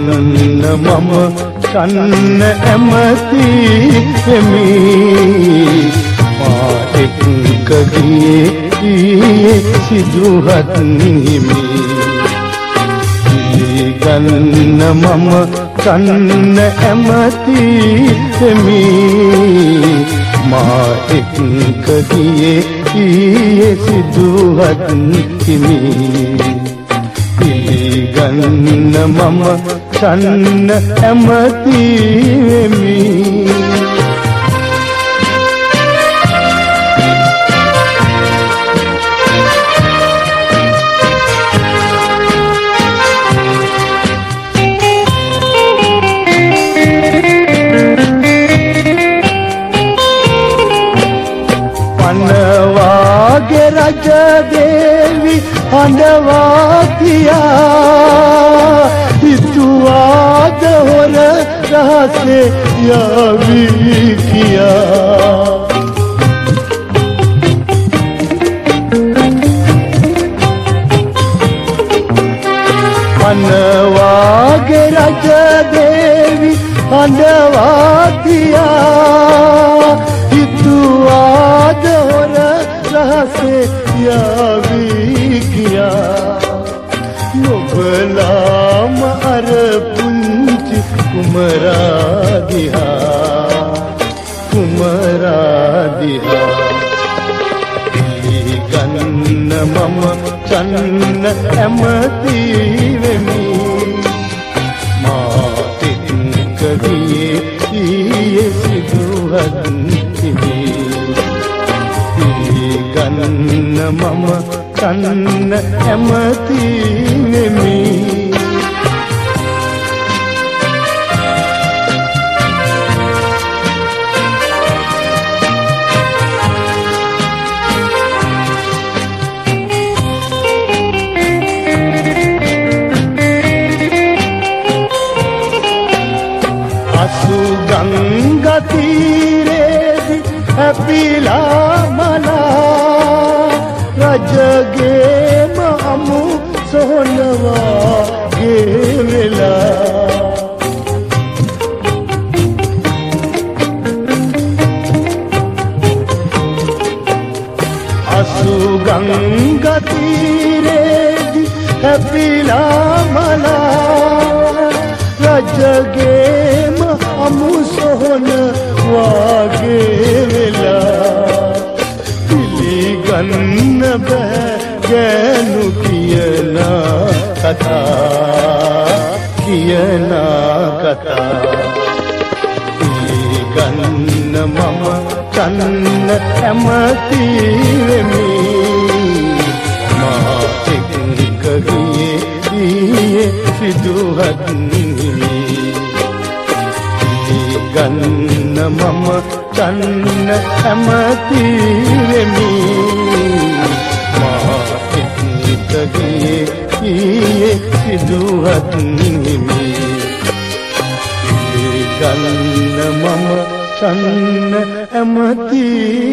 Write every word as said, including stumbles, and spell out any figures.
පිළිගන්න මම කන්න ඇමති වෙමි මා එක්ක ගියේ සිදුහත් හිමි පිළිගන්න මම කන්න ඇමති වෙමි මා එක්ක ගියේ සිදුහත් හිමි පිළිගන්න මම කන්න ඇමති වෙමි පනවාගේ රජ දේවි හඬවා කියා හිතුවාද හොර රහසේ යාවි කියා පනවාගේ රජ දේවි හඬවා කියා හිතුවාද හොර රහසේ යාවි කියා නොබලාම අර පුංචි කුමරා දිහා කුමරා දිහා පිළිගන්න මම කන්න ඇමති වෙමි මා එක්ක ගියේ සිදුහත් හිමි පිළිගන්න මම කන්න ඇමති වෙමි අසු ගංගා තීරේදී හැපිලා මලා රජගේම අමු සොහනවා ගෙවෙලා අසු ගංගා තීරේදී හැපිලා මලා රජගේම අමු සොහනවා ගෙවෙලා පිළිගන්න බෑ ගෑනු කියන කතා කියන කතා පිළිගන්න මම කන්න ඇමති වෙමි මා එක්ක ගියේ සිදුහත් හිමි පිළිගන්න මම කන්න ඇමති වෙමි මා එක්ක ගියේ සිදුහත් හිමි පිළිගන්න මම කන්න ඇමති